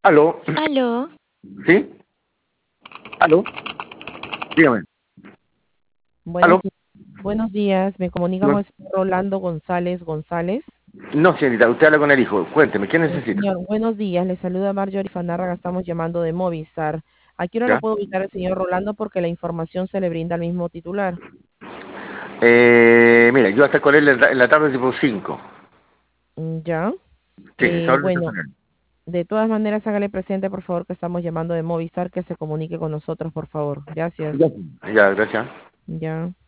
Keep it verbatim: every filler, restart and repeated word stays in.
Aló, Aló, ¿sí? Aló, dígame. Buenos, Aló. di- buenos días, me comunica con No, el señor Rolando González González. no, señorita, usted habla con el hijo. Cuénteme, ¿qué Eh, necesita? señor, buenos días, le saluda Marjorie Fanárraga, estamos llamando de Movistar. ¿A qué hora lo ¿Ya? puedo ubicar el señor Rolando? Porque la información se le brinda al mismo titular. Eh, mira, yo voy a estar con él en la, en la tarde tipo cinco. Mm, Ya. Sí, Eh, háblese bueno, con él. de todas maneras, hágale presente, por favor, que estamos llamando de Movistar, que se comunique con nosotros, por favor. Ya, Gracias. ya, gracias. Ya.